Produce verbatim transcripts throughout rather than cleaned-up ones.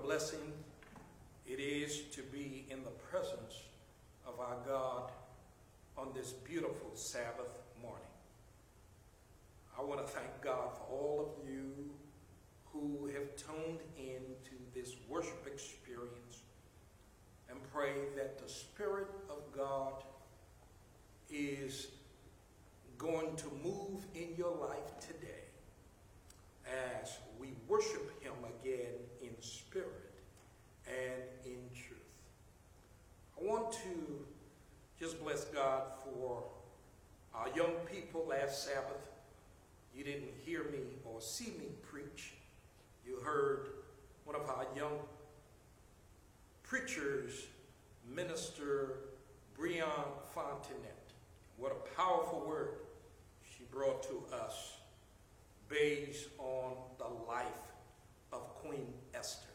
blessing it is to be in the presence of our God on this beautiful Sabbath morning. I want to thank God for all of you who have tuned in to this worship experience and pray that the Spirit of God is going to move in your life today as we worship him again in spirit and in truth. I want to just bless God for our young people last Sabbath. You didn't hear me or see me preach. You heard one of our young preachers, Minister Breon Fontenette. What a powerful word she brought to us based on the life of Queen Esther.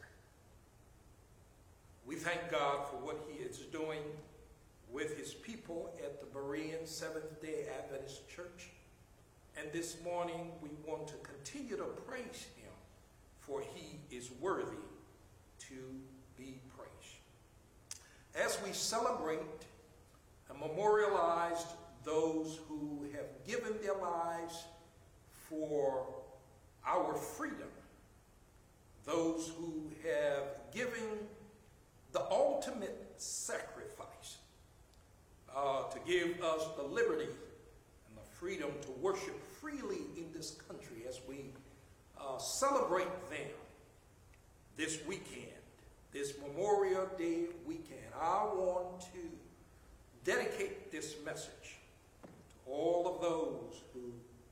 We thank God for what he is doing with his people at the Berean Seventh-day Adventist Church. And this morning we want to continue to praise him, for he is worthy to be praised. As we celebrate and memorialize those who have given their lives for our freedom, those who have given the ultimate sacrifice uh, to give us the liberty and the freedom to worship freely in this country as we uh, celebrate them this weekend, this Memorial Day weekend. I want to dedicate this message to all of those who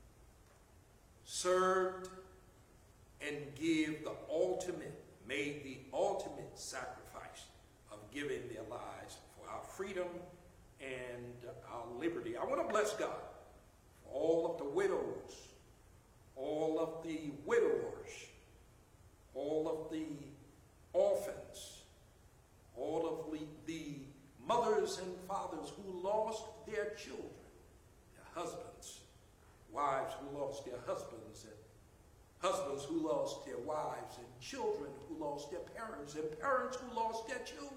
served and give the ultimate, made the ultimate sacrifice of giving their lives for our freedom and our liberty. I want to bless God for all of the widows, all of the widowers, all of the orphans, all of the, the mothers and fathers who lost their children, their husbands, wives who lost their husbands, and husbands who lost their wives, and children who lost their parents, and parents who lost their children,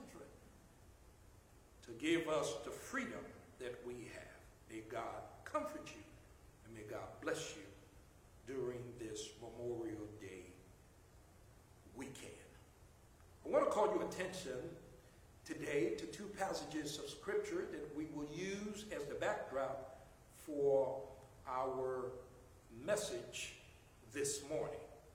to give us the freedom that we have. May God comfort you, and may God bless you during this Memorial Day weekend. I want to call your attention today to two passages of Scripture that we will use as the backdrop for our message this morning.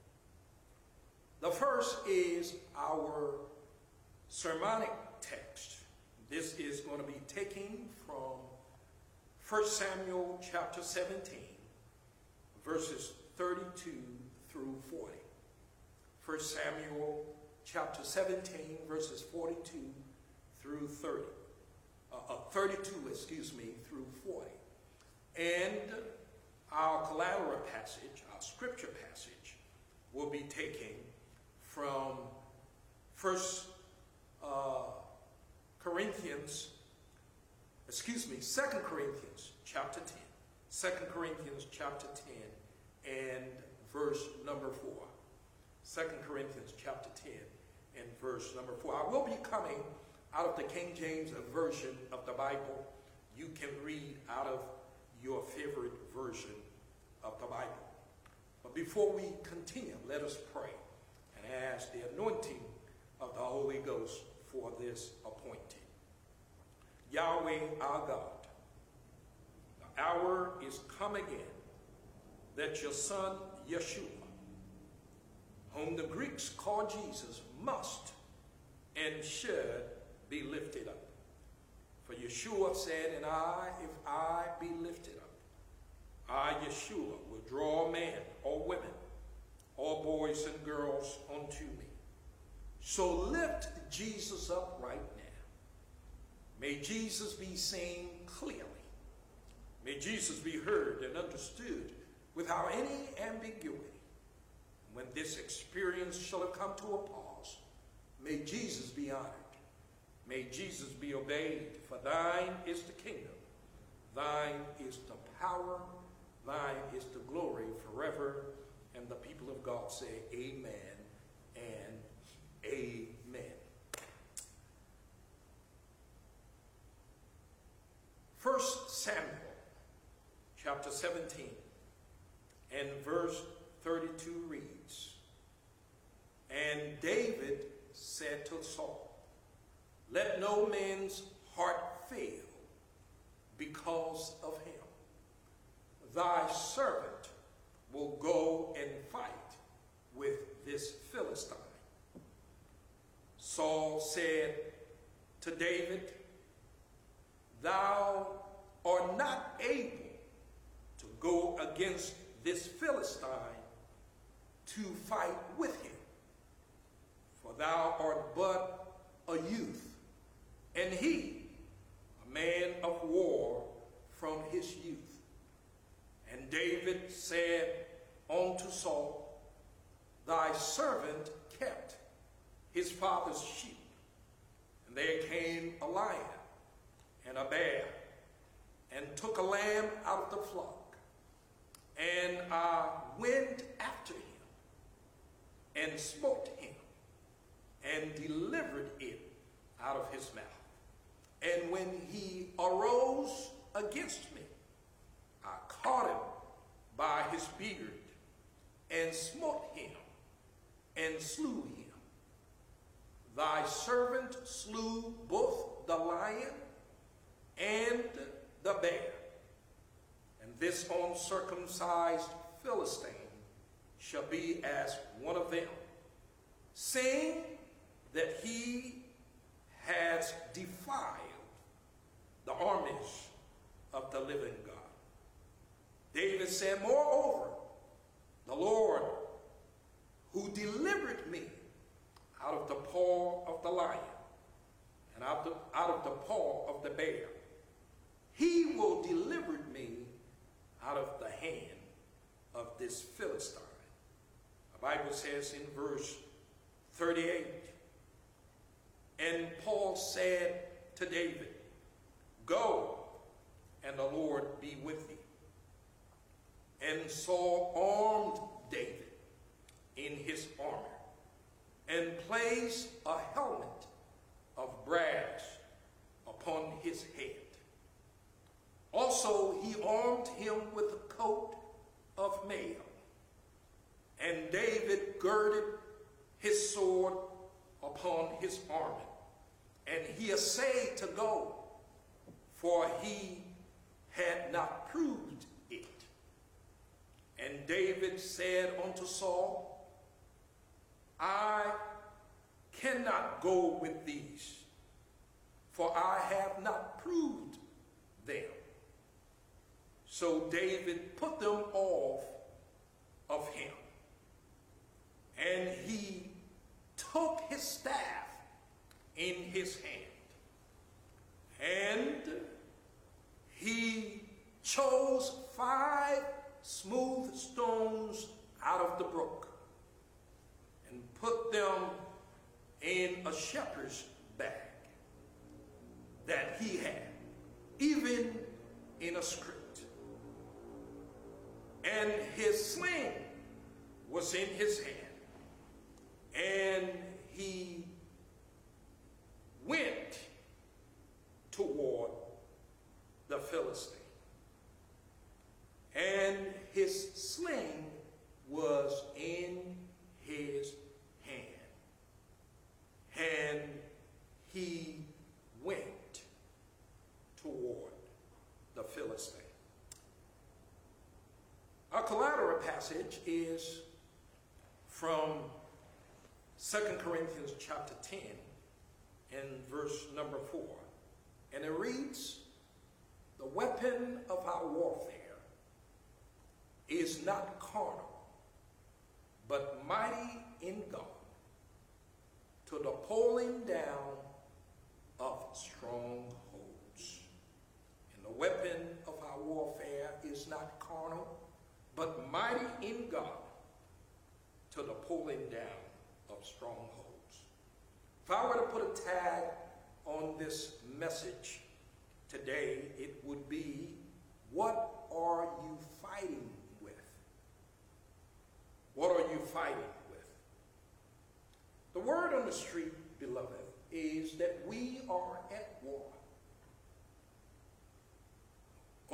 The first is our sermonic text. This is going to be taken from First Samuel chapter seventeen, verses thirty-two through forty. First Samuel chapter seventeen, verses forty-two through thirty. Uh, uh, thirty-two, excuse me, through forty. And our collateral passage, our scripture passage, will be taken from First uh, Corinthians, excuse me, Second Corinthians chapter ten. Second Corinthians chapter ten and verse number four. Second Corinthians chapter ten and verse number four. I will be coming out of the King James Version of the Bible. You can read out of your favorite version of the Bible. But before we continue, let us pray and ask the anointing of the Holy Ghost for this appointing. Yahweh our God, the hour is come again that your Son Yeshua, whom the Greeks call Jesus, must and should be lifted up. For Yeshua said, and I, if I be lifted up, I, Yeshua, will draw men or women or boys and girls unto me. So lift Jesus up right now. May Jesus be seen clearly. May Jesus be heard and understood without any ambiguity. When this experience shall have come to a pause, may Jesus be honored. May Jesus be obeyed, for thine is the kingdom, thine is the power, thine is the glory forever. And the people of God say amen and amen. Samuel, chapter seventeen, and verse thirty-two reads, "And David said to Saul, let no man's heart fail because of him. Thy servant will go and fight with this Philistine." Saul said to David, "Thou art not able to go against this Philistine to fight with him, for thou art but a youth, and he a man of war from his youth." And David said unto Saul, "Thy servant kept his father's sheep, and there came a lion and a bear, and took a lamb out of the flock, and I went after him, and smote him, and delivered it out of his mouth. And when he arose against me, I caught him by his beard, and smote him, and slew him. Thy servant slew both the lion and the bear, and this uncircumcised Philistine shall be as one of them, saying that he has defiled the armies of the living God." David said, "Moreover, the Lord, who delivered me out of the paw of the lion and out of the, out of the paw of the bear, he will deliver me out of the hand of this Philistine." The Bible says in verse thirty-eight, "And Paul said to David, Go, and the Lord be with thee. And Saul armed David in his armor, and placed a helmet of brass upon his head. Also he armed him with a coat of mail. And David girded his sword upon his armor, and he essayed to go, for he had not proved it. And David said unto Saul, I cannot go with these, for I have not proved them. So David put them off of him, and he took his staff in his hand, and he chose five smooth stones out of the brook, and put them in a shepherd's bag that he had, even in a script. And his sling was in his hand, and he went toward the Philistine. And his sling was in his hand, and he went toward the Philistine. Our collateral passage is from Second Corinthians chapter ten and verse number four. And it reads, the weapon of our warfare is not carnal, but mighty in God, to the pulling down of strongholds. And the weapon of our warfare is not carnal, but mighty in God, to the pulling down of strongholds. If I were to put a tag on this message today, it would be, what are you fighting with? What are you fighting with? The word on the street, beloved, is that we are at war.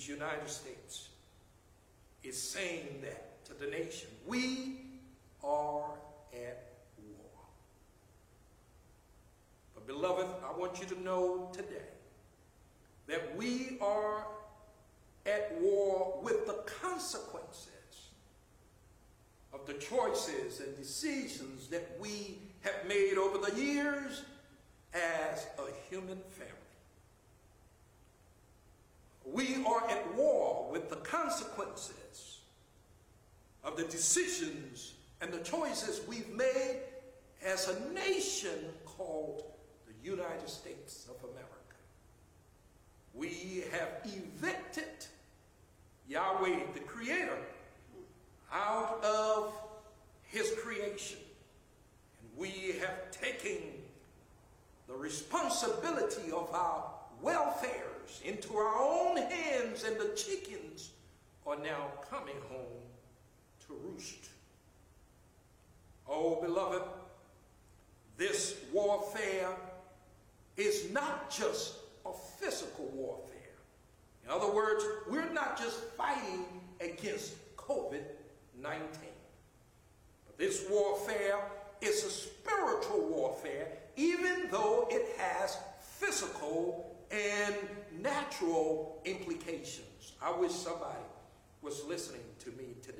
these United States is saying that to the nation. We are at war. But beloved, I want you to know today that we are at war with the consequences of the choices and decisions that we have made over the years as a human family. We are at war with the consequences of the decisions and the choices we've made as a nation called the United States of America. We have evicted Yahweh, the Creator, out of his creation. And we have taken the responsibility of our welfares into our own hands, and the chickens are now coming home to roost. Oh, beloved, this warfare is not just a physical warfare. In other words, we're not just fighting against COVID nineteen. But this warfare is a spiritual warfare, even though it has physical and natural implications. I wish somebody was listening to me today.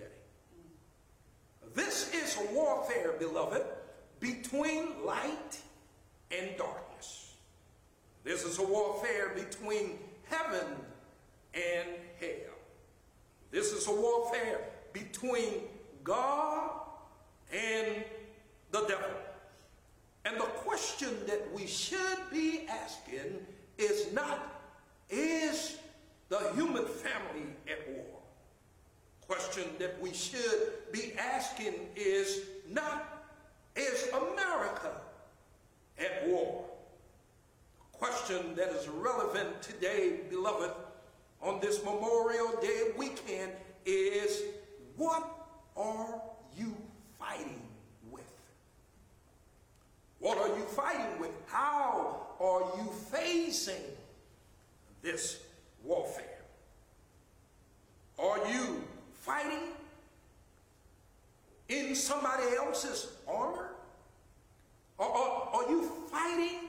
This is a warfare, beloved, between light and darkness. This is a warfare between heaven and hell. This is a warfare between God and the devil. And the question that we should be asking is not, is the human family at war? Question that we should be asking is not, is America at war? The question that is relevant today, beloved, on this Memorial Day weekend is, what are you fighting with? What are you fighting with? How are you facing this warfare? Are you fighting in somebody else's armor? Or are, are you fighting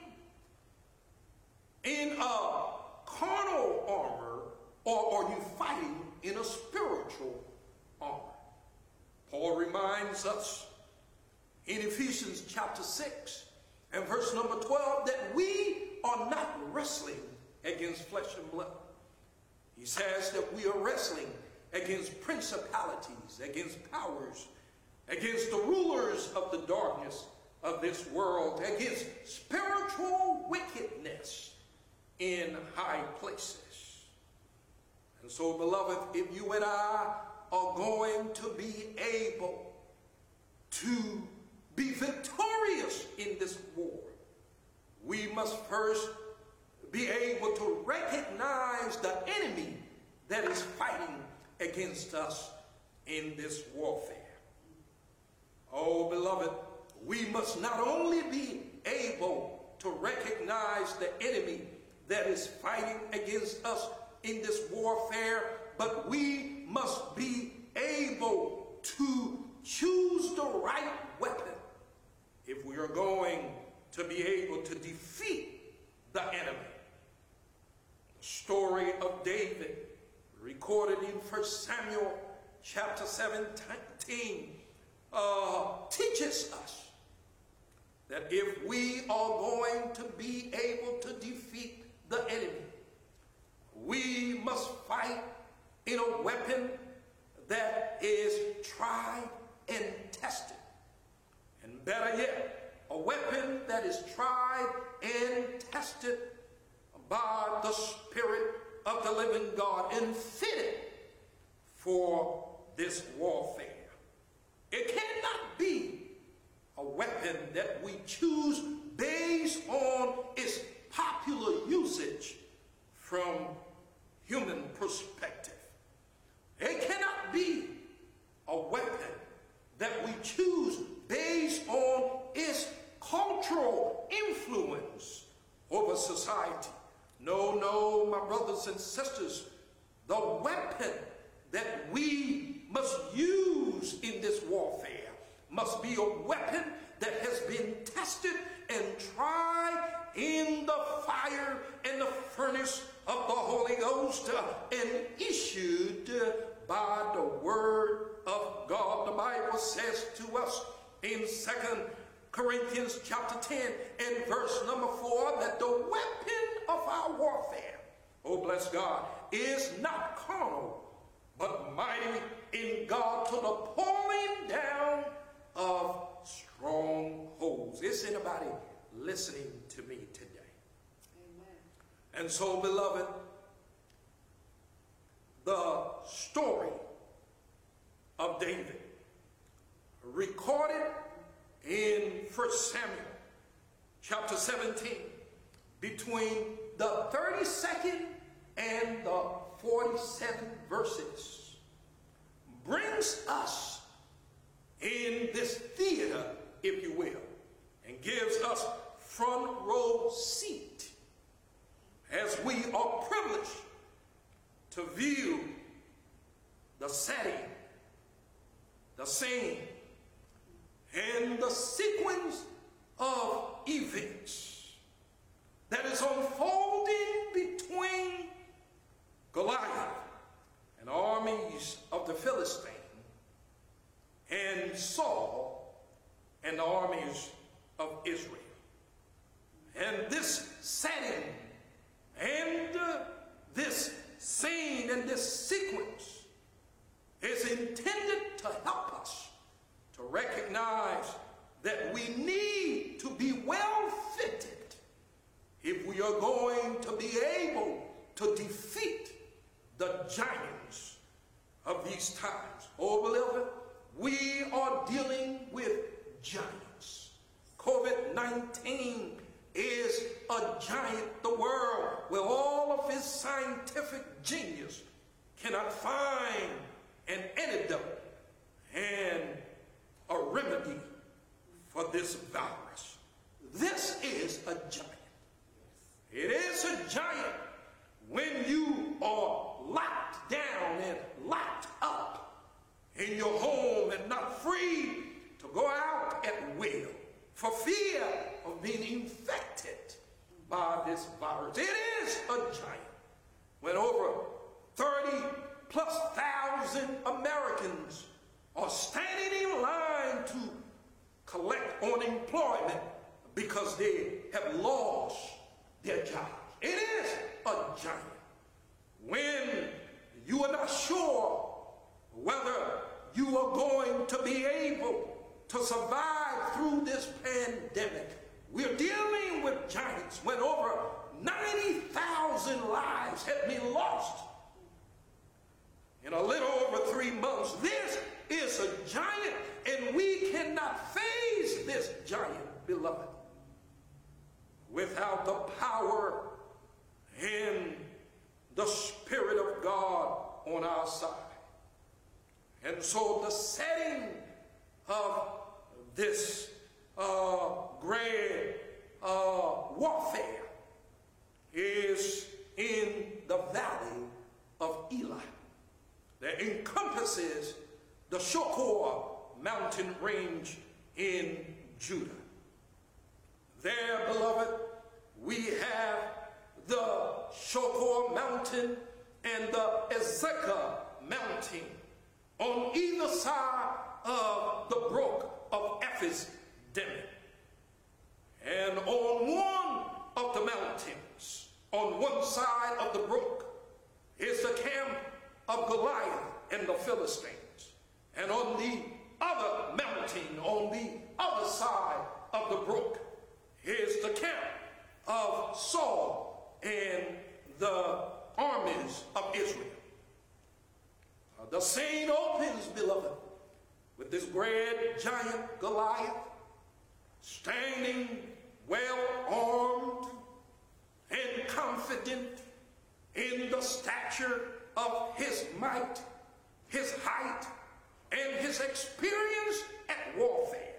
in a carnal armor, or are you fighting in a spiritual armor? Paul reminds us in Ephesians chapter six and verse number twelve that we are not wrestling against flesh and blood. He says that we are wrestling against principalities, against powers, against the rulers of the darkness of this world, against spiritual wickedness in high places. And so, beloved, if you and I are going to be able to be victorious in this war, we must first be able to recognize the enemy that is fighting against us in this warfare. Oh, beloved, we must not only be able to recognize the enemy that is fighting against us in this warfare, but we must be able to choose the right weapon if we are going to be able to defeat the enemy. The story of David, recorded in First Samuel chapter seventeen, uh, teaches us that if we are going to be able to defeat the enemy, we must fight in a weapon that is tried and tested. And better yet, a weapon that is tried and tested by the Spirit of the living God and fitted for this warfare. It cannot be a weapon that we choose based on its popular usage from human perspective. It cannot be a weapon that we choose based on its cultural influence over society. No, no, my brothers and sisters, The weapon that we must use in this warfare must be a weapon that has been tested and tried in the fire and the furnace of the Holy Ghost uh, and issued uh, by the word of God. The Bible says to us in Second Corinthians chapter ten and verse number four that the weapon of our warfare, oh bless God, is not carnal, but mighty in God to the pulling down of strongholds. Is anybody listening to me today? Amen. And so, beloved, the story of David recorded in First Samuel chapter seventeen between the thirty-second and the forty-seventh verses brings us in this theater, if you will, and gives us front row seat as we are privileged to view the setting, the scene, and the sequence of events that is unfolding between Goliath and armies of the Philistine and Saul and the armies of Israel. And this setting and uh, this scene and this sequence is intended to help us to recognize that we need to be well fitted if we are going to be able to defeat the giants of these times. Oh, beloved, we are dealing with giants. COVID nineteen is a giant. The world, with all of its scientific genius, cannot find an antidote and a remedy for this virus. This is a giant. It is a giant when you are locked down and locked up in your home and not free to go out at will for fear of being infected by this virus. It is a giant when over thirty plus thousand Americans are standing in line to collect unemployment because they have lost their jobs. It is a giant when you are not sure whether you are going to be able to survive through this pandemic. We're dealing with giants when over ninety thousand lives have been lost in a little over three months. This is a giant, and we cannot face this giant, beloved, without the power and the Spirit of God on our side. And so the setting of this uh, great uh, warfare is in the valley of Elah that encompasses the Shokor mountain range in Judah. There, beloved, we have the Shokor mountain and the Azekah mountain on either side of the brook of Ephes Demin. And on one of the mountains, on one side of the brook, is the camp of Goliath and the Philistines. And on the other mountain, on the other side of the brook, is the camp of Saul and the armies of Israel. Uh, the scene opens, beloved, with this great giant Goliath standing well armed and confident in the stature of his might, his height, and his experience at warfare,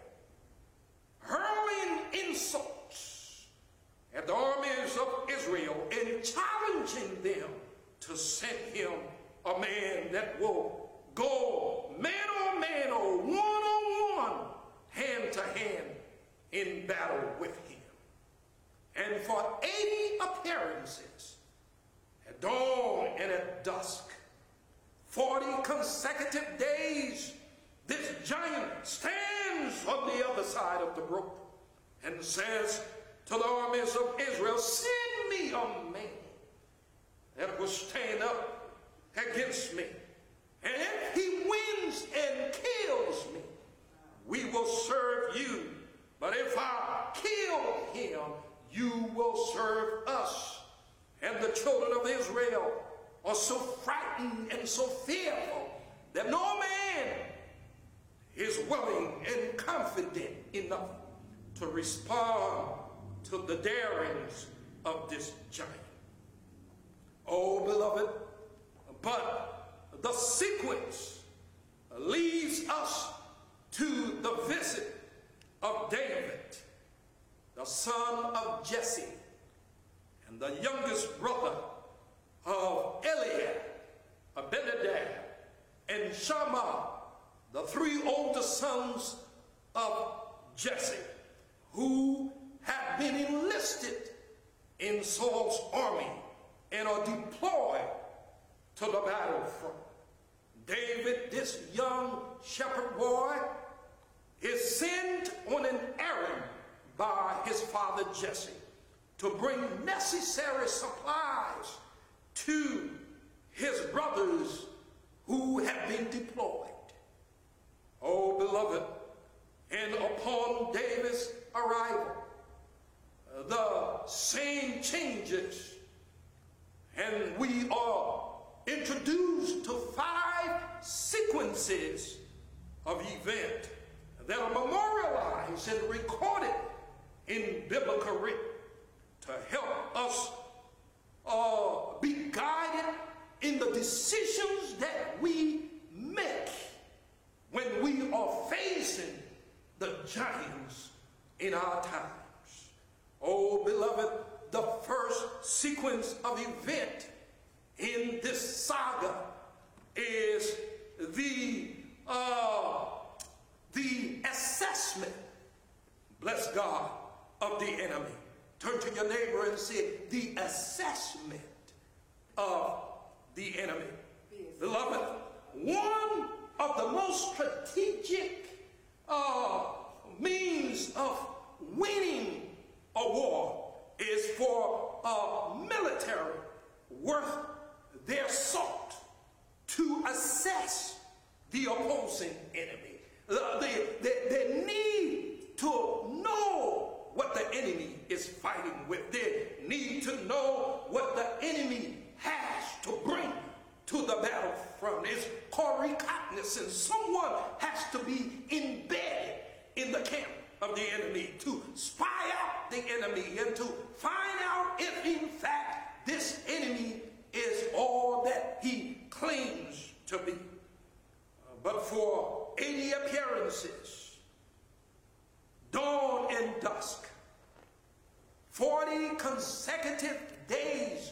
hurling insults at the armies of Israel and challenging them to send him a man that will go man on man or one on one, hand to hand in battle with him. And for eighty appearances, at dawn and at dusk, forty consecutive days, this giant stands on the other side of the brook and says to the armies of Israel, send me a man that will stand up against me. And if he wins and kills me, we will serve you. But if I kill him, you will serve us. And the children of Israel are so frightened and so fearful that no man is willing and confident enough to respond to the darings of this giant. Oh, beloved, but the sequence leads us to the visit of David, the son of Jesse, and the youngest brother of Eliab, Abinadab, and Shammah, the three oldest sons of Jesse, who had been enlisted in Saul's army and are deployed to the battlefront. David, this young shepherd boy, is sent on an errand by his father Jesse to bring necessary supplies to his brothers who have been deployed. Oh, beloved, and upon David's arrival, the same changes, and we are introduced to five sequences of event that are memorialized and recorded in biblical writ to help us uh, be guided in the decisions that we make when we are facing the giants in our times. Oh, beloved, the first sequence of event in this saga is the uh, the assessment, bless God, of the enemy. Turn to your neighbor and say, the assessment of the enemy. Yes. Beloved, one of the most strategic uh, means of winning a war is for a military worth their salt to assess the opposing enemy. Uh, they, they, they need to know what the enemy is fighting with. They need to know what the enemy has to bring to the battlefront. It's called recognizance. Someone has to be embedded in the camp of the enemy to spy out the enemy and to find out if in fact this enemy is all that he claims to be. Uh, but for eighty appearances, dawn and dusk, forty consecutive days,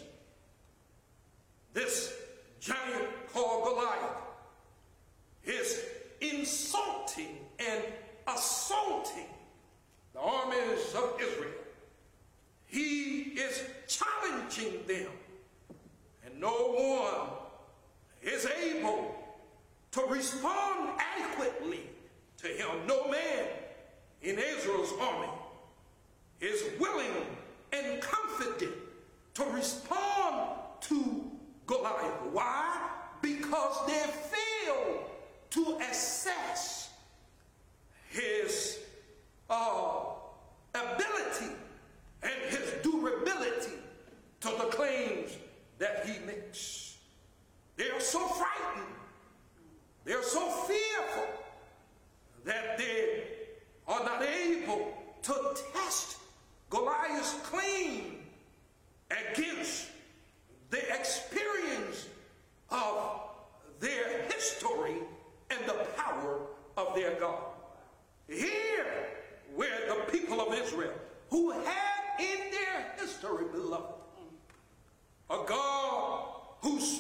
this giant called Goliath is insulting and assaulting the armies of Israel. He is challenging them, and no one is able to respond adequately to him. No man in Israel's army is willing and confident to respond to Goliath. Why? Because they fail to assess his uh, ability and his durability to the claims that he makes. They are so frightened, they are so fearful that they are not able to test Goliath's claim against the experience of their history and the power of their God. Here, where the people of Israel, who had in their history, beloved, a God who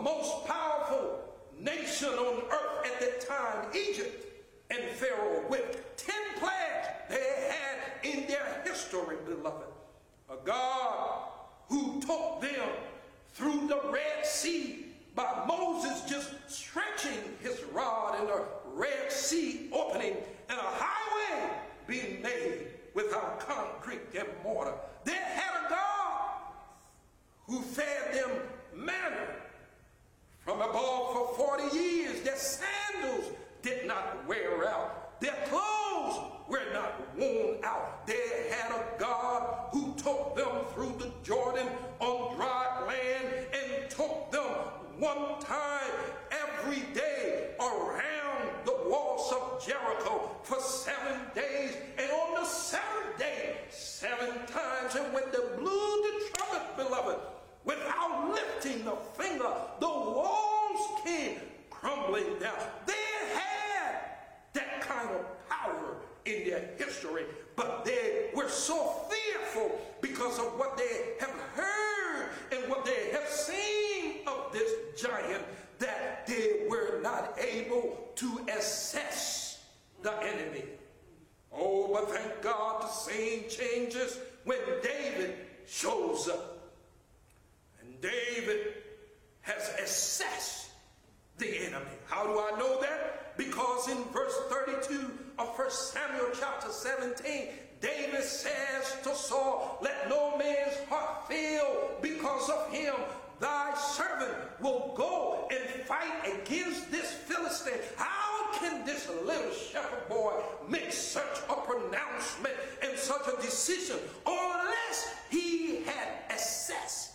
most powerful nation on earth at that time, Egypt, and Pharaoh with ten plagues they had in their history, beloved. A God who took them through the Red Sea by Moses just stretching his rod and the Red Sea opening and a highway being made without concrete and mortar. They had a God who fed them manna from above for forty years. Their sandals did not wear out. Their clothes were not worn out. They had a God who took them through the Jordan on dry land and took them one time every day around the walls of Jericho for seven days. And on the seventh day, seven times, and when they blew the trumpet, beloved, without lifting the finger, the walls came crumbling down. They had that kind of power in their history, but they were so fearful because of what they have heard and what they have seen of this giant that they were not able to assess the enemy. Oh, but thank God the scene changes when David shows up. And David has assessed the enemy. How do I know that? Because in verse thirty-two of First Samuel chapter seventeen, David says to Saul, "Let no man's heart fail because of him. Thy servant will go and fight against this Philistine." How can this little shepherd boy make such a pronouncement and such a decision unless he had assessed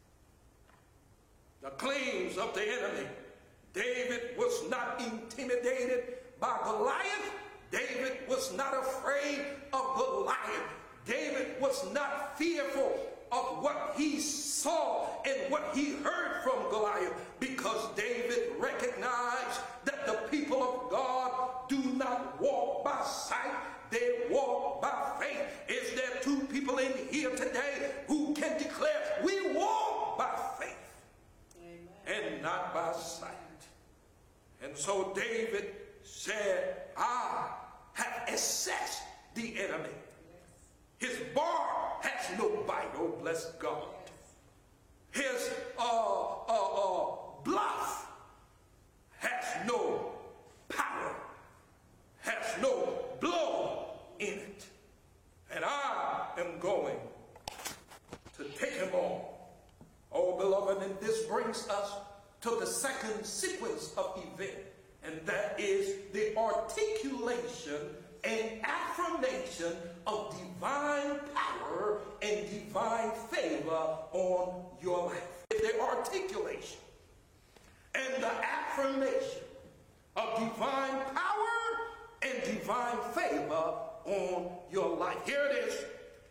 the claims of the enemy? David was not intimidated by Goliath. David was not afraid of Goliath. David was not fearful of what he saw and what he heard from Goliath, because David recognized that the people of God do not walk by sight, they walk by faith. Is there two people in here today who can declare we walk by faith? Amen. And not by sight? And so David said, I have assessed the enemy. His bar has no bite, oh bless God. His uh, uh, uh, bluff has no power, has no blow in it. And I am going to take him on. Oh beloved, and this brings us to the second sequence of event, and that is the articulation and affirmation of divine power and divine favor on your life. The articulation and the affirmation of divine power and divine favor on your life. Here it is.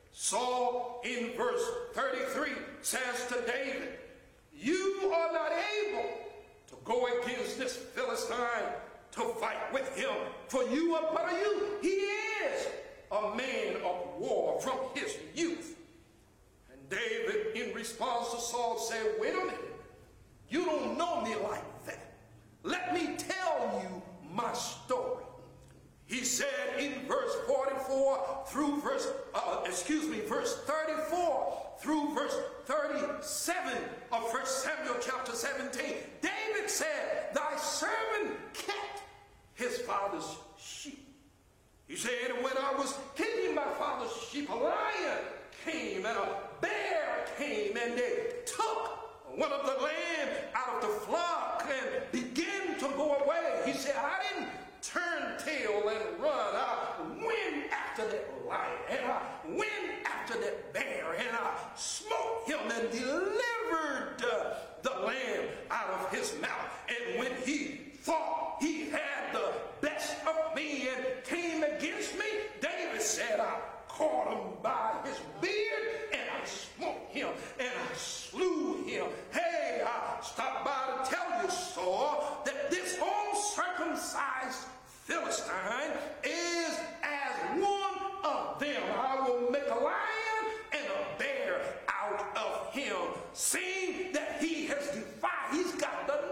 Saul in verse thirty-three says to David, "You are not able to go against this Philistine to fight with him, for you are but a youth. He is a man of war from his youth." And David, in response to Saul, said, "Wait a minute. You don't know me like that. Let me tell you my story." He said in verse forty-four through verse, uh, excuse me, verse thirty-four through verse thirty-seven of First Samuel chapter seventeen, David said, "Thy servant kept his father's sheep." He said, "And when I was keeping my father's sheep, a lion came and a bear came, and they took one of the lamb out of the flock and began to go away." He said, "I didn't turn tail and run. I went after that lion, and I went after that bear, and I smote him and delivered uh, the lamb out of his mouth. And when he thought he had the best of me and came against me," David said, "I caught him by his beard, and I smote him, and I slew him." Hey, I stopped by to tell you, Saul, that this uncircumcised Philistine is as one of them. I will make a lion and a bear out of him, seeing that he has defied, he's got the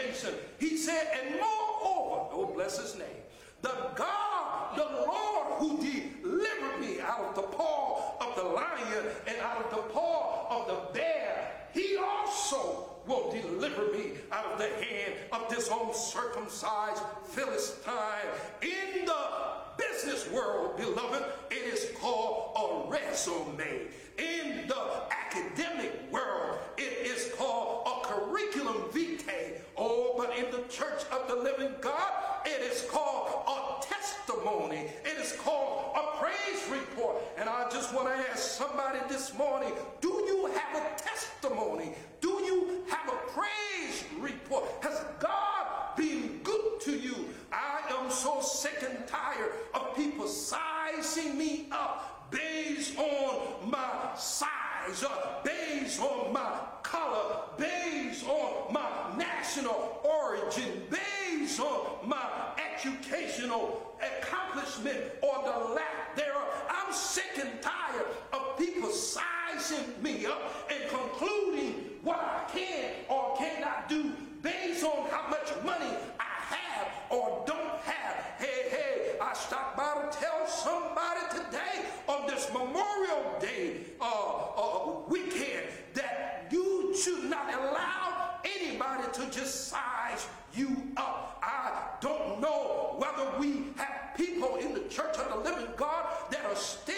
Jameson. He said, and moreover, oh bless his name, the God, the Lord who delivered me out of the paw of the lion and out of the paw of the bear, he also will deliver me out of the hand of this uncircumcised Philistine. In the business world, beloved, it is called a resume. In the academic world, it is called a curriculum vitae. Oh, but in the church of the living God, it is called a testimony. It is called a praise report. And I just want to ask somebody this morning, do you have a testimony? Do you have a praise report? Has God been good to you? I am so sick and tired of people sizing me up based on my size, uh, based on my color, based on my national origin, based on my educational accomplishment or the lack thereof. I'm sick and tired of people sizing me up and concluding what I can or cannot do based on how much money I have or don't have. Hey, hey, I stopped by to tell somebody today on this Memorial Day uh, uh, weekend that you should not allow anybody to just size you up. I don't know whether we have people in the church of the living God that are still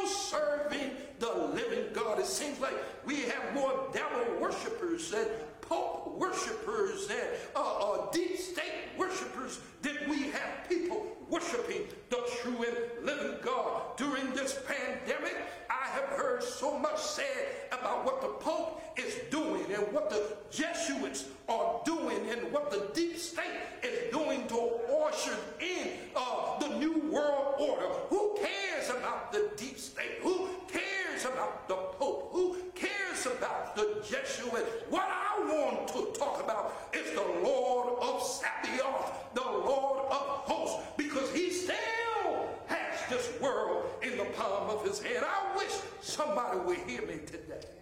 serving the living God. It seems like we have more devil worshipers and pope worshipers and uh, uh, deep state worshipers than we have people worshiping the true and living God. During this pandemic, I have heard so much said about what the Pope is doing and what the Jesuits are doing and what the deep state is doing to usher in uh, the new world order. Who cares about the deep state? Who cares about the Pope? Who cares about the Jesuits? What I want to talk about is the Lord of Sabaoth, the Lord of hosts, because he still has this world in the palm of his hand. I wish somebody would hear me today.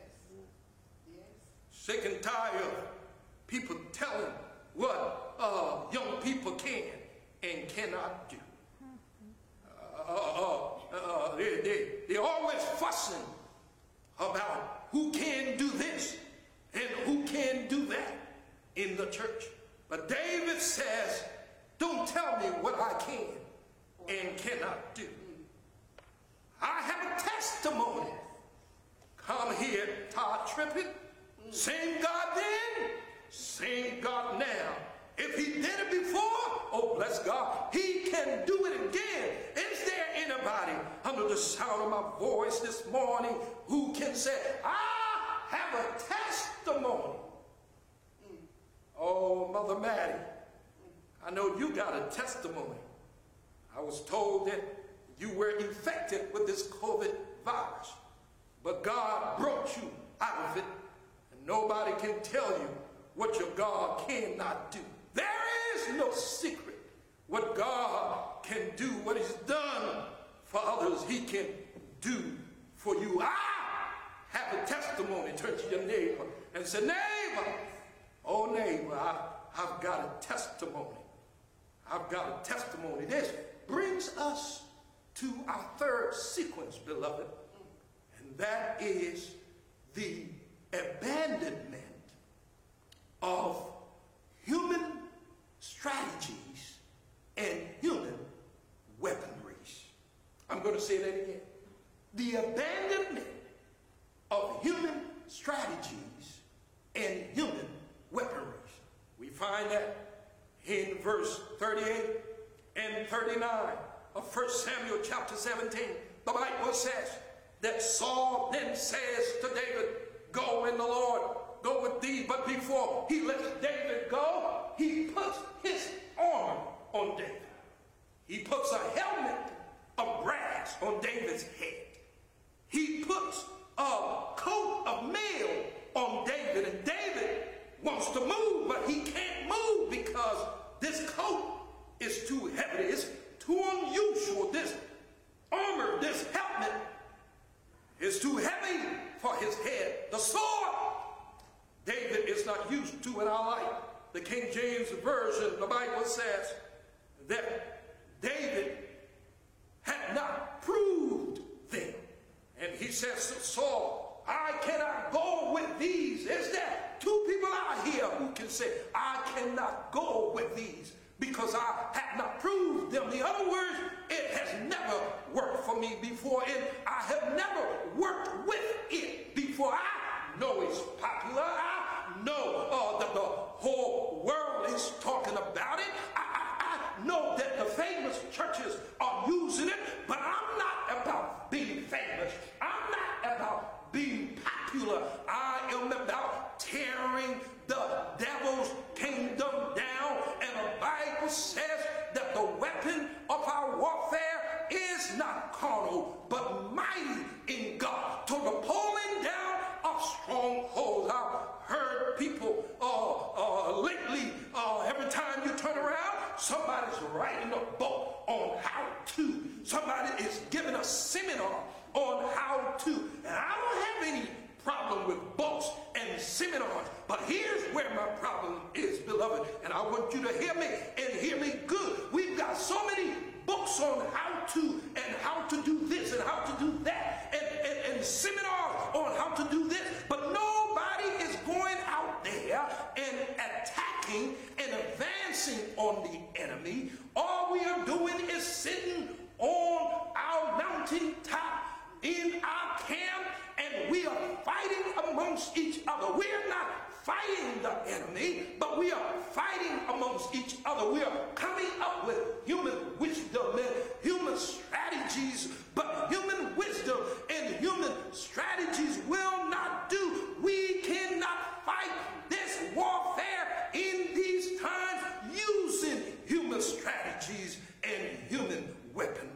Yes. Yes. Sick and tired of people telling what uh, young people can and cannot do. Uh, uh, uh, they, they, they're always fussing about who can do this and who can do that in the church. But David says, don't tell me what I can and cannot do. I have a testimony. Come here, Todd Trippett. Same God then, same God now. If he did it before, oh bless God, he can do it again. Is there anybody under the sound of my voice this morning who can say, I have a testimony? Oh, Mother Maddie, I know you got a testimony. I was told that you were infected with this COVID virus, but God brought you out of it, and nobody can tell you what your God cannot do. There is no secret. What God can do, what he's done for others, he can do for you. I have a testimony. Turn to your neighbor and say, neighbor, oh neighbor, I, I've got a testimony. I've got a testimony. This brings us to our third sequence, beloved, and that is the abandonment of human strategies and human weaponries. I'm going to say that again. The abandonment of human strategies and human weaponries. We find that in verse thirty-eight and thirty-nine of First Samuel chapter seventeen. The Bible says that Saul then says to David, go in the Lord, go with thee. But before he lets David go, he puts his armor on David. He puts a helmet of brass on David's head. He puts a coat of mail on David, and David wants to move, but he can't move because this coat is too heavy. It's too unusual. This armor, this helmet is too heavy for his head. The sword David is not used to in our life. the King James Version, the Bible says that David had not proved them. And he says to Saul, I cannot go with these. Is there two people out here who can say, I cannot go with these because I have not proved them? In other words, it has never worked for me before, and I have never worked with it before. I know it's popular. I know uh, that the whole world is talking about it. I, I, I know that the famous churches are using it, but I'm not about being famous. I'm not about being popular. I am about tearing the devil's kingdom down. And the Bible says that the weapon of our warfare is not carnal, but mighty in God to the pulling down of strongholds. I've heard people uh, uh, lately, uh, every time you turn around, somebody's writing a book on how to. Somebody is giving a seminar on how to. And I don't have any problem with books and seminars, but here's where my problem is, beloved, and I want you to hear me and hear me good. We've got so many books on how to and how to do this and how to do that, and, and, and seminars on how to do this, but nobody is going out there and attacking and advancing on the enemy. All we are doing is sitting on our mountaintop in our camp, and we are fighting amongst each other. We are not fighting the enemy, but we are fighting amongst each other. We are coming up with human wisdom and human strategies, but human wisdom and human strategies will not do. We cannot fight this warfare in these times using human strategies and human weaponry.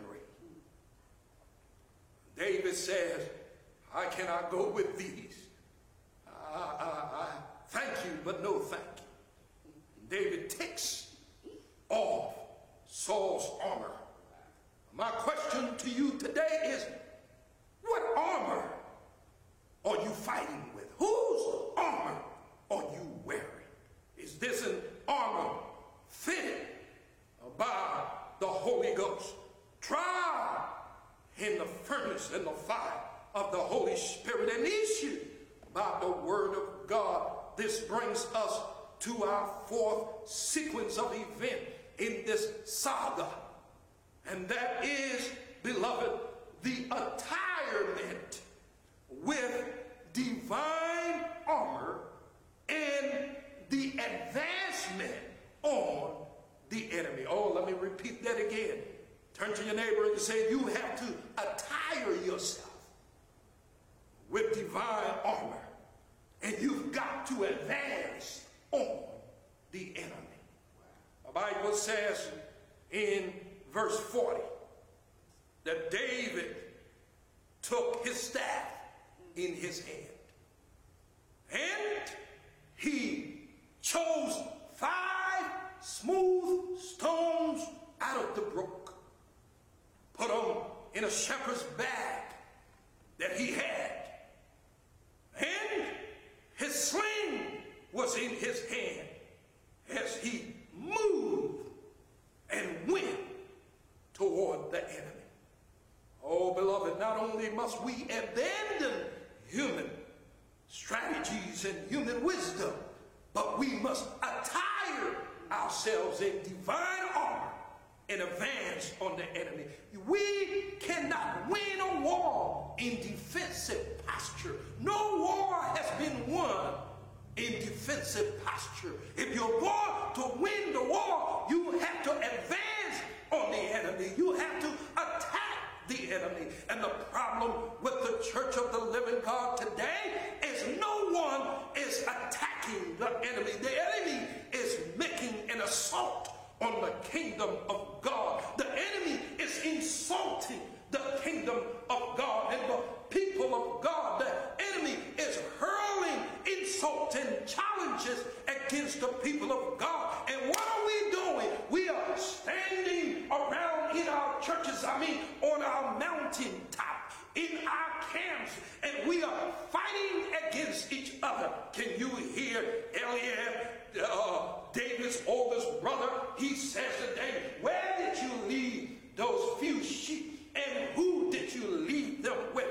David says, I cannot go with these. I, I, I thank you, but no thank you. David takes off Saul's armor. My question to you today is, what armor are you fighting with? Whose armor are you wearing? Is this an armor fitted by the Holy Ghost, tried in the furnace and the fire of the Holy Spirit, and issued by the word of God? This brings us to our fourth sequence of event in this saga, and that is, beloved, the attirement with divine armor and the advancement on the enemy. Oh, let me repeat that again. Turn to your neighbor and say, you have to attire yourself with divine armor, and you've got to advance on the enemy. The Bible says in verse forty that David took his staff in his hand, and he chose five smooth stones out of the brook, put them in a shepherd's bag that he had, and his sling was in his hand as he moved and went toward the enemy. Oh, beloved, not only must we abandon human strategies and human wisdom, but we must attire ourselves in divine armor and advance on the enemy. We cannot win a war in defensive posture. No war has been won in defensive posture. If you're going to win the war, you have to advance on the enemy. You have to attack the enemy. And the problem with the Church of the Living God today is no one is attacking the enemy. The enemy is making an assault on the kingdom of God. The enemy is insulting the kingdom of God and the people of God. The enemy is hurling insults and challenges against the people of God. And what are we doing? We are standing around in our churches, I mean on our mountaintop, in our camps, and we are fighting against each other. Can you hear Eliab, uh, David's oldest brother? He says to David, where did you leave those few sheep, and who did you leave them with?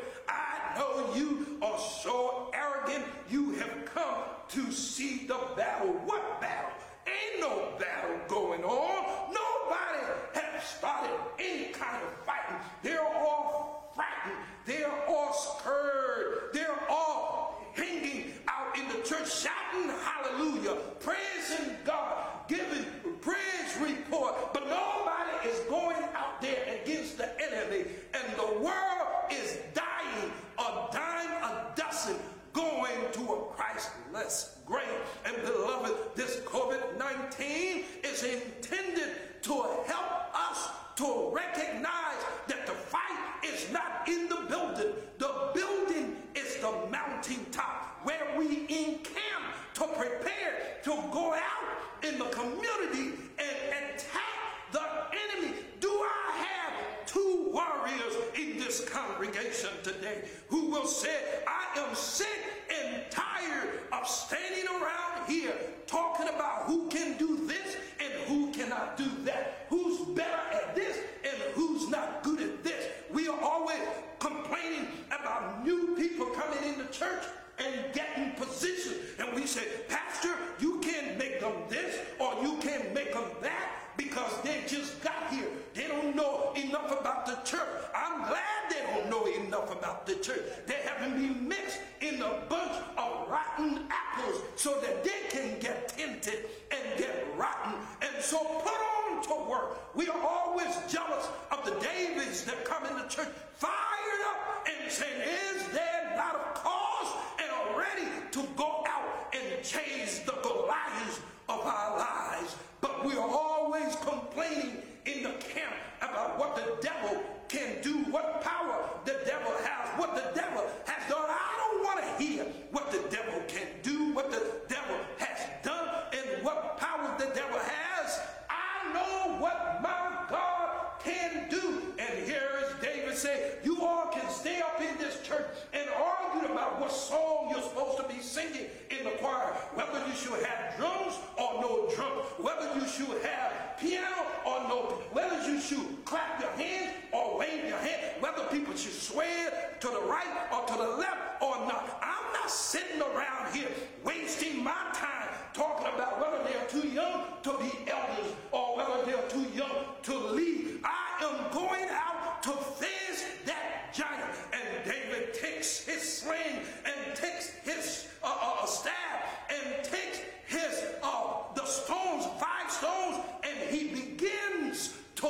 I know you are so arrogant. You have come to see the battle. What battle? Ain't no battle going on. Nobody has started any kind of fighting. They're all frightened. They're all scared. They're all hanging out in the church, shouting hallelujah, praising God, giving praise report. But nobody is going out there against the enemy, and the world is dying a dime a dozen, going to a Christless grave. And beloved, this COVID nineteen is intended to help us to recognize that the fight is not in the building. The building is the mountaintop where we encamp to prepare to go out in the community and attack the enemy. Do I have two warriors in this congregation today who will say, I am sick and tired of standing around here talking about who can do this and who cannot do that, who's better at this and who's not good at this. We are always complaining about new people coming into church and getting positions, and we say, Pastor, you can't make them this or you can't make them that because they just got here. They don't know enough about the church. I'm glad they don't know enough about the church. They haven't been mixed in a bunch of rotten apples so that they can get tinted and get rotten. And so put on to work. We are always jealous of the Davids that come into church fired up and saying, is there not a cause, and are ready to go out and chase the Goliaths of our lives. But we are always complaining in the camp about what the devil can do, what power the devil has, what the devil has done. I don't want to hear what the devil can do, what the devil has done, and what power the devil has. I know what my God can do. And here is David saying, you all can stay up in this church and argue about what song you're supposed to be singing in the choir, whether you should have drums or no drums, whether you should have piano or no, whether you should clap your hands or wave your hand, whether people should sway to the right or to the left or not. I'm not sitting around here wasting my time talking about whether they're too young to be elders or whether they're too young to lead. I am going out to face that giant. And David takes his sling and takes his uh, uh, staff and takes his uh, the stones, five stones, and he begins to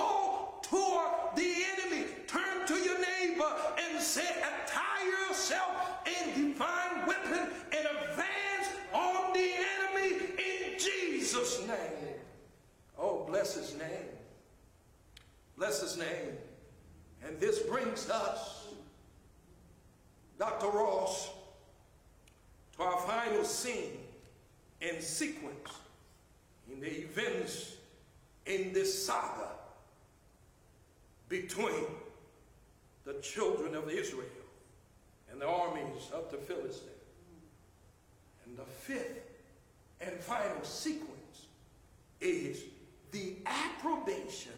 go toward the enemy. Turn to your neighbor and say, attire yourself in divine weapon and advance on the enemy in Jesus' name. Oh, bless his name. Bless his name. And this brings us, Doctor Ross, to our final scene and sequence in the events in this saga between the children of Israel and the armies of the Philistines. And the fifth and final sequence is the approbation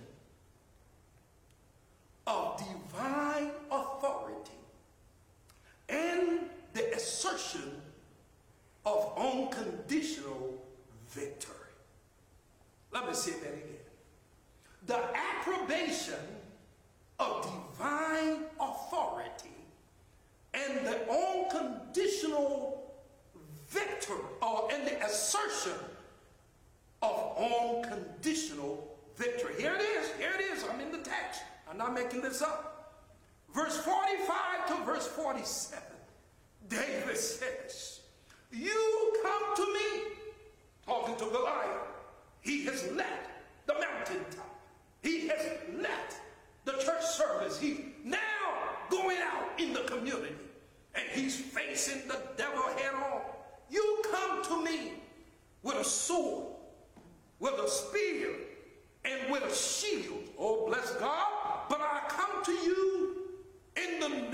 of divine authority and the assertion of unconditional victory. Let me say that again. The approbation of divine authority and the unconditional victory, or and the assertion of unconditional victory. Here it is. Here it is. I'm in the text. I'm not making this up. Verse forty-five to verse forty-seven. David says, you come to me, talking to Goliath. He has left the mountaintop. He has left the church service. He's now going out in the community, and he's facing the devil head on. You come to me with a sword, with a spear, and with a shield. Oh, bless God. But I come to you in the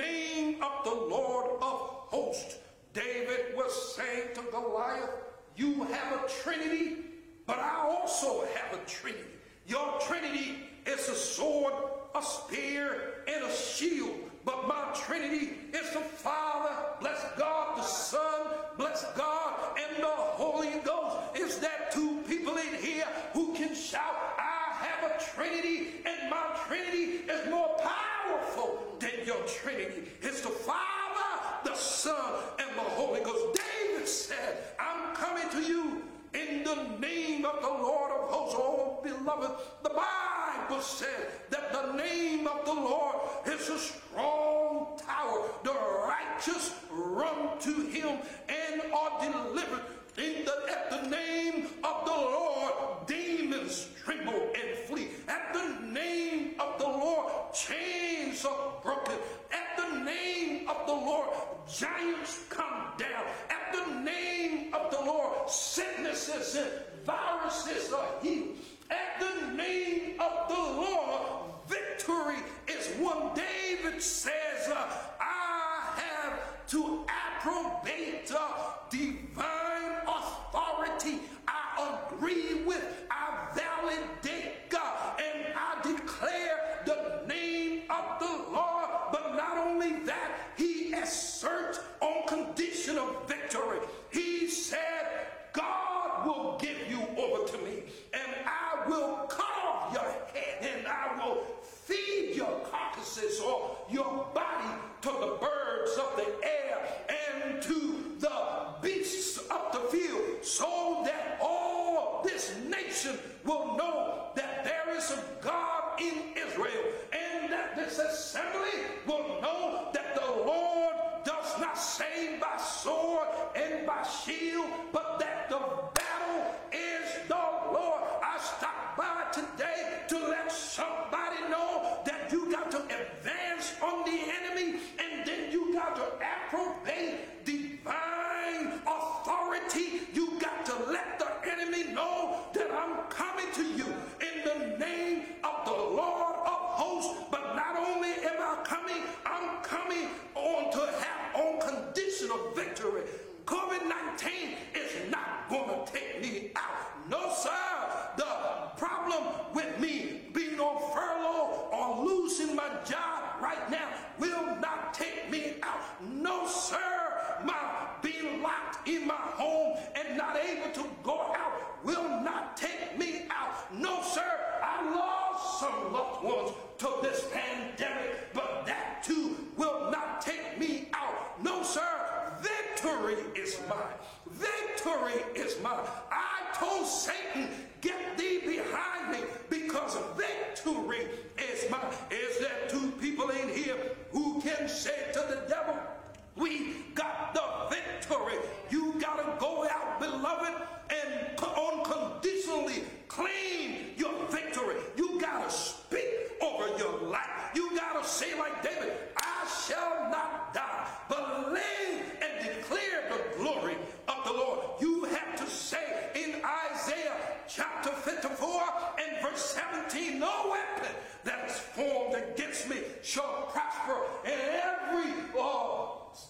a trinity. Your trinity is a sword, a spear, and a shield. But my trinity is the Father, bless God, the Son, bless God, and the Holy Ghost. Is that two people in here who can shout, I have a trinity, and my trinity is more powerful than your trinity? It's the Father, the Son, and the Holy Ghost. David said, I'm coming to you in the name of the Lord of hosts. Oh, beloved, the Bible said that the name of the Lord is a strong tower. The righteous run to him and are delivered. In the, at the name of the Lord, demons tremble and flee. At the name of the Lord, chains are broken. At the name of the Lord, giants come down. At the name of the Lord, sicknesses and viruses are healed. At the name of the Lord, victory is won. David says, uh, I have to approbate uh, divine authority. I agree with, I validate God, and I declare the name of the Lord. But not only that, he asserts on condition of victory. He said, God will give you over to me, and I will cut off your head, and I will feed your carcasses or your body to the birds of the air and to the beasts of the field, so that all this nation will know that there is a God in Israel, and that this assembly will know that the Lord does not save by sword and by shield, but that the battle is the Lord. I stopped by today to let somebody know that you got to advance on the enemy, and then you got to approbate divine authority. You got to let the enemy know that I'm coming to you in the name of the Lord of hosts. But not only am I coming, I'm coming on to have on condition of victory. COVID nineteen is not going to take me out. No, sir. The problem with me being on furlough or losing my job right now will not take me out. No, sir. My being locked in my home and not able to go out will not take me out. No, sir. I lost some loved ones to this pandemic, but that too will not take me out. No, sir. Victory is mine. Victory is mine. I told Satan, get thee behind me, because victory is mine. Is there two people in here who can say to the devil, we got the victory? You got to go out, beloved, and unconditionally claim your victory. You got to speak over your life. You got to say like David, I shall not die, but live and declare the glory of the Lord. You have to say in Isaiah chapter fifty-four and verse seventeen, no weapon that is formed against me shall prosper, and every uh,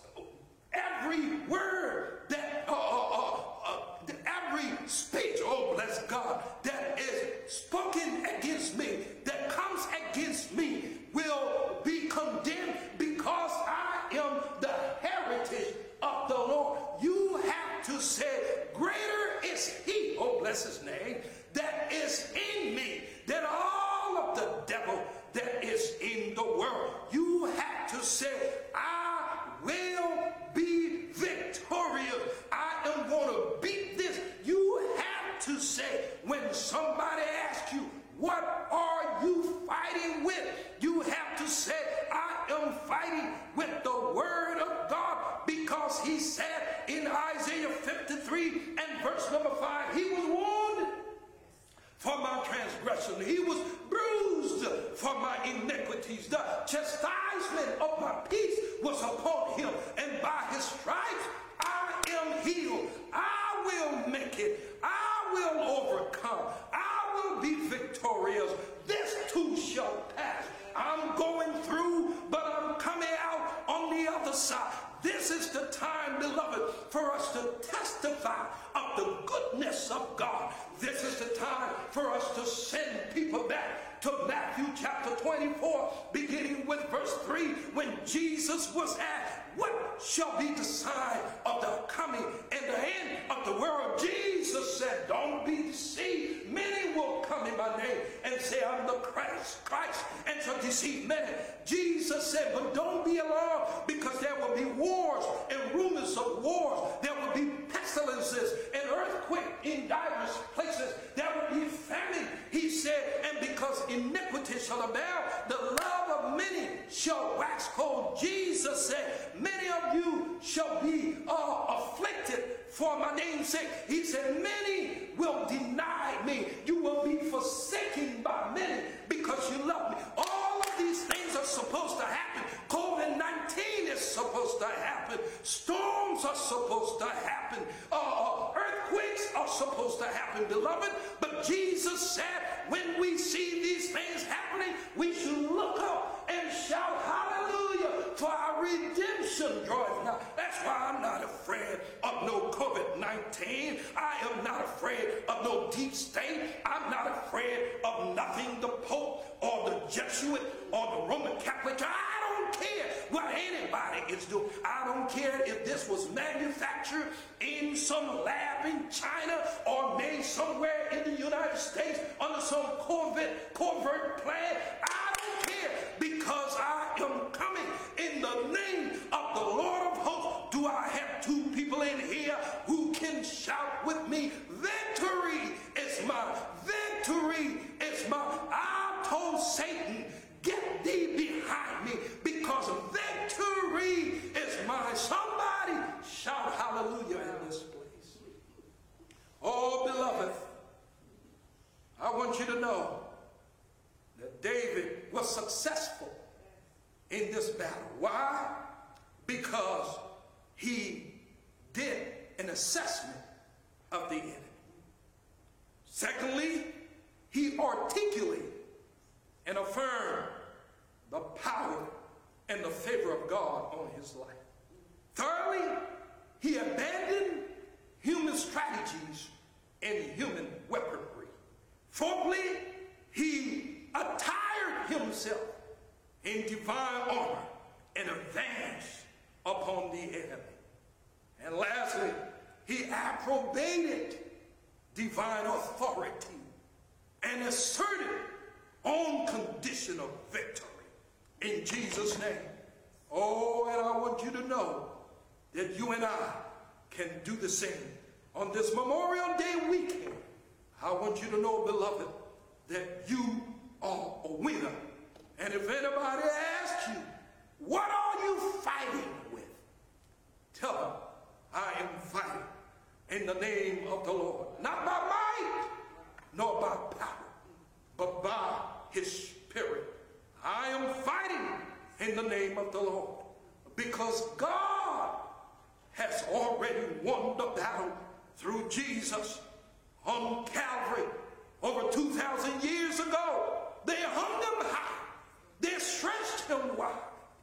every word that uh, uh, uh, every speech, oh bless God, that is spoken against me, that comes against me, will be condemned, because I am the heritage of the Lord. You have to say, greater is he, oh bless his name, that is in me than all of the devil that is in the world. You have to say, I will be victorious. I am going to beat this. You have to say, when somebody asks you, what are you fighting with? You have to say, I am fighting with the word of God, because he said in Isaiah fifty-three and verse number five, he was wounded for my transgression, he was bruised for my iniquities. The chastisement of my peace was upon him, and by his stripes I am healed. I will make it. I will overcome. I will be victorious. This too shall pass. I'm going through, but I'm coming out on the other side. This is the time, beloved, for us to testify of the goodness of God. This is the time for us to back to Matthew chapter twenty-four, beginning with verse three, when Jesus was asked, what shall be the sign of the coming and the end of the world? Jesus said, don't be deceived. Many will come in my name and say, I'm the Christ, Christ, and shall deceive many. Jesus said, but don't be alarmed, because there will be wars and rumors of wars. There will be pestilences and earthquake in diverse places. There will be famine, he said, and because iniquity shall abound, the love of many shall wax cold. Jesus said, many of you shall be uh, afflicted for my name's sake. He said, many will deny me. You will be forsaken by many because you love me. All of these things are supposed to happen. COVID nineteen is supposed to happen. Storms are supposed to happen. Uh, earthquakes are supposed to happen, beloved. But Jesus said, when we see these things happening, we should look up and shout hallelujah, for our redemption draweth nigh. That's why I'm not afraid of no COVID nineteen. I am not afraid of no deep state. I'm not afraid of nothing the Pope or the Jesuit or the Roman Catholic. I don't care what anybody is doing. I don't care if this was manufactured in some lab in China or made somewhere in the United States under some covert, covert plan. I don't care, because I am coming in the name of the Lord of hosts. Do I have two people in here who can shout with me, victory is mine, victory is mine? I told Satan, get thee behind me, because victory is mine. Somebody shout hallelujah in this place. Oh, beloved, I want you to know that David was successful in this battle. Why? Because he did an assessment of the enemy. Secondly, he articulated and affirmed the power and the favor of God on his life. Thirdly, he abandoned human strategies and human weaponry. Fourthly, he attired himself in divine armor and advanced upon the enemy. And lastly, he approbated divine authority and asserted on condition of victory in Jesus' name. Oh, and I want you to know that you and I can do the same on this Memorial Day weekend. I want you to know, beloved, that you are a winner. And if anybody asks you, what are you fighting with? Tell them, I am fighting in the name of the Lord. Not by might, nor by power, but by his Spirit. I am fighting in the name of the Lord, because God has already won the battle through Jesus on Calvary over two thousand years ago. They hung him high. They stretched him wide.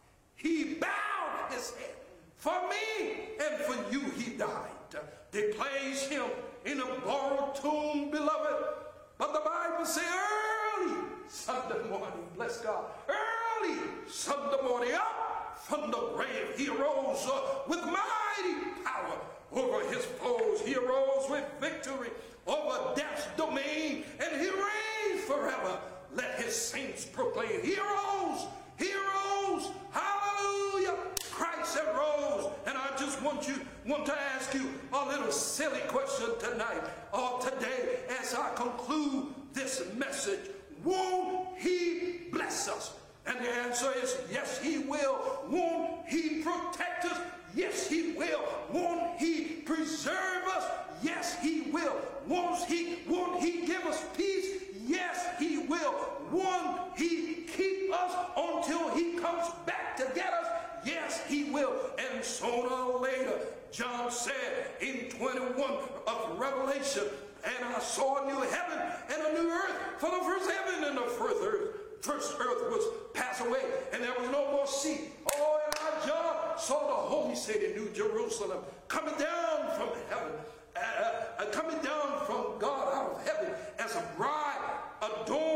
He bowed his head. For me and for you he died. They placed him in a borrowed tomb, beloved. But the Bible says early Sunday morning, bless God, early Sunday morning, up from the grave, he arose uh, with mighty power over his foes. He arose with victory over death's domain, and he reigns forever. Let his saints proclaim, he arose, he arose, hallelujah, Christ arose. And I just want you, want to ask you a little silly question tonight, or today, as I conclude this message. Won't he bless us? And the answer is yes, he will. Won't he protect us? Yes, he will. Won't he preserve us? Yes, he will. Won't he, won't he give us peace? Yes, he will. Won't he keep us until he comes back to get us? Yes, he will. And sooner or later, John said in twenty-one of Revelation, and I saw a new heaven and a new earth, for the first heaven and the first earth, first earth was passed away, and there was no more sea. Oh, and I, John, saw the holy city, New Jerusalem, coming down from heaven, uh, uh, coming down from God out of heaven as a bride adorned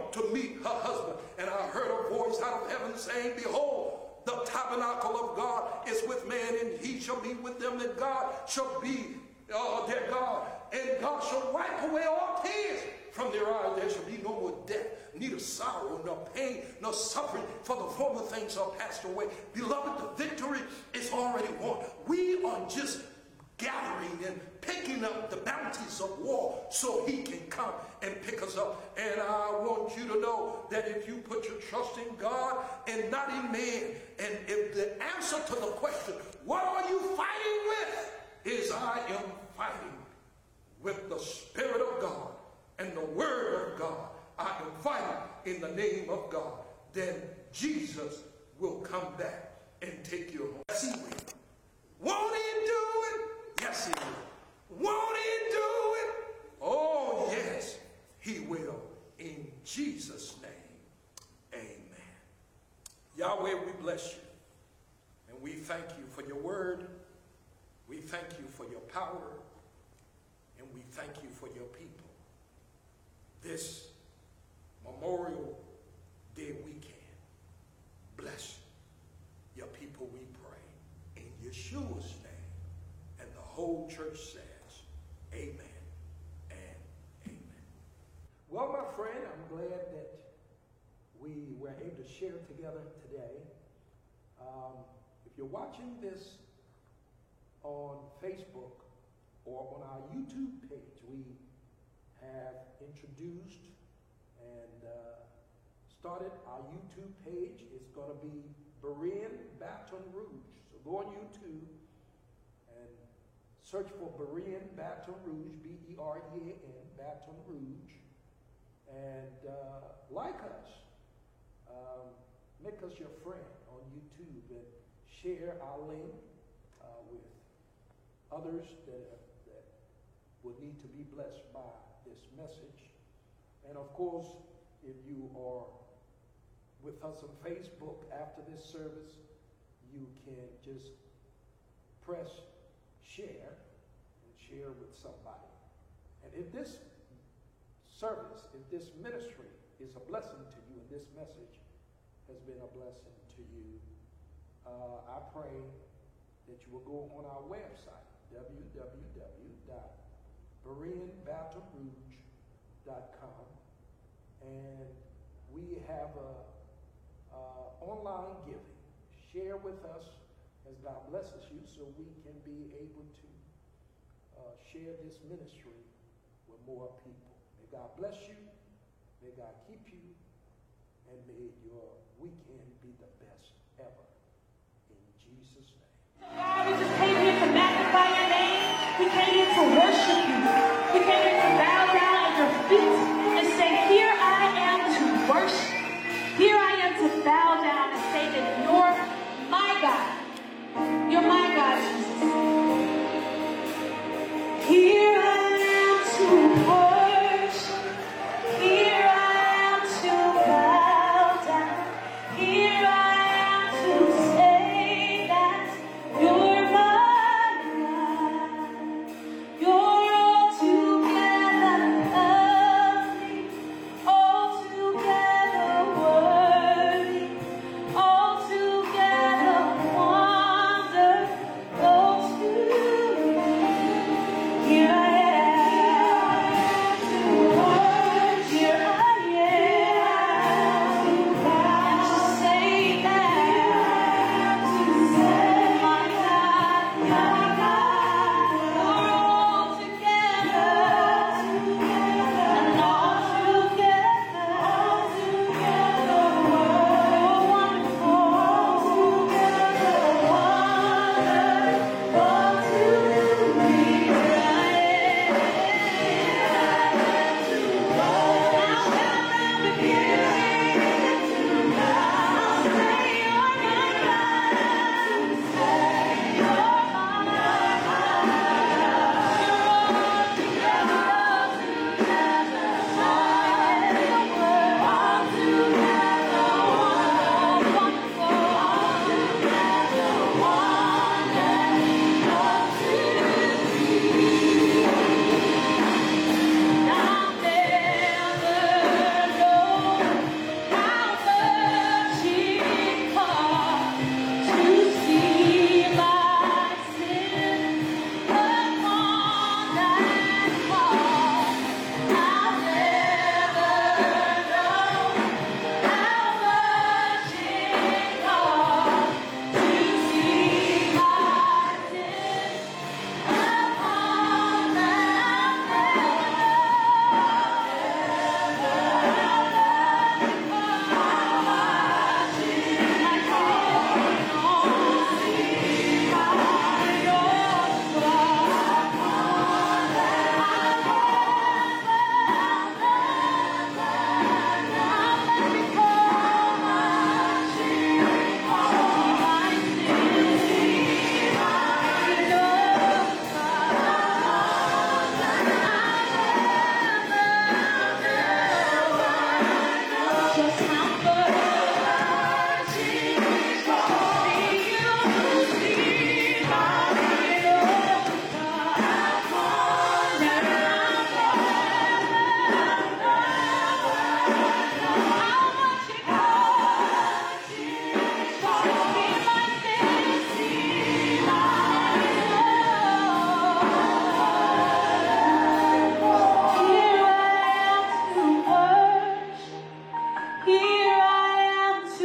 to meet her husband. And I heard a voice out of heaven saying, behold, the tabernacle of God is with man, and he shall be with them, that God shall be uh, their God. And God shall wipe away all tears from their eyes. There shall be no more death, neither sorrow, nor pain, nor suffering, for the former things are passed away. Beloved, the victory is already won. We are just gathering and picking up the bounties of war so he can come and pick us up. And I want you to know that if you put your trust in God and not in man, and if the answer to the question, what are you fighting with, is I am fighting with the Spirit of God and the Word of God. I am fighting in the name of God. Then Jesus will come back and take you home. Yes, he will. Won't he do it? Yes, he will. Won't he do it? Oh, yes, he will. In Jesus' name, amen. Yahweh, we bless you. And we thank you for your word. We thank you for your power. And we thank you for your people. This Memorial Day weekend, bless your people, we pray. In Yeshua's name. And the whole church says, amen and amen. Well, my friend, I'm glad that we were able to share together today. Um, if you're watching this on Facebook or on our YouTube page, we have introduced and uh, started our YouTube page. It's going to be Berean Baton Rouge. So go on YouTube and search for Berean Baton Rouge, B E R E A N, Baton Rouge, and uh, like us. Um, make us your friend on YouTube and share our link uh, with others that, uh, that would need to be blessed by this message. And of course, if you are with us on Facebook after this service, you can just press share and share with somebody. And if this service, if this ministry is a blessing to you, and this message has been a blessing to you, uh, I pray that you will go on our website, w w w dot berean baton rouge dot com, and we have a, a online giving. Share with us as God blesses you, so we can be able to uh, share this ministry with more people. May God bless you. May God keep you. And may your weekend be the best ever. In Jesus' name. God, we just came here to magnify your name. We came here to worship you. We came here to bow down at your feet and say, here I am to worship. Here I am to bow down and say that you're my God. You're my God, Jesus. Here I am to worship. Here I am to bow down. Here I am to say that you're my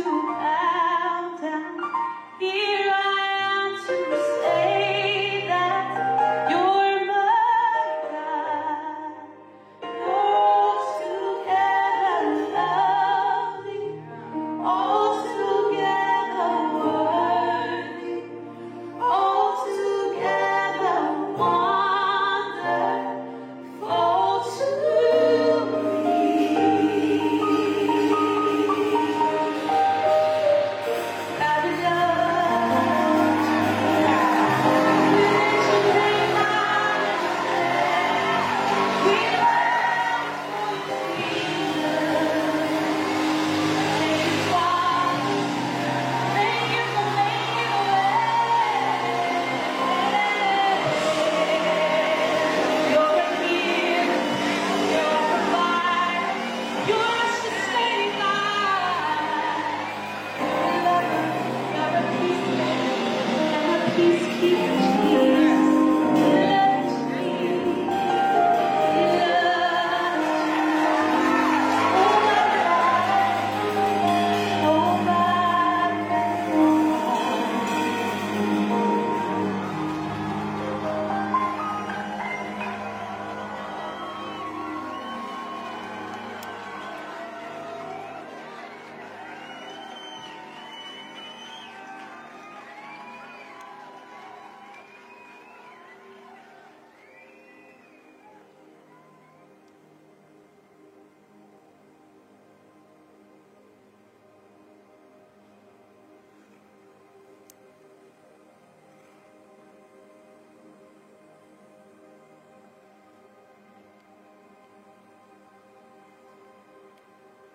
to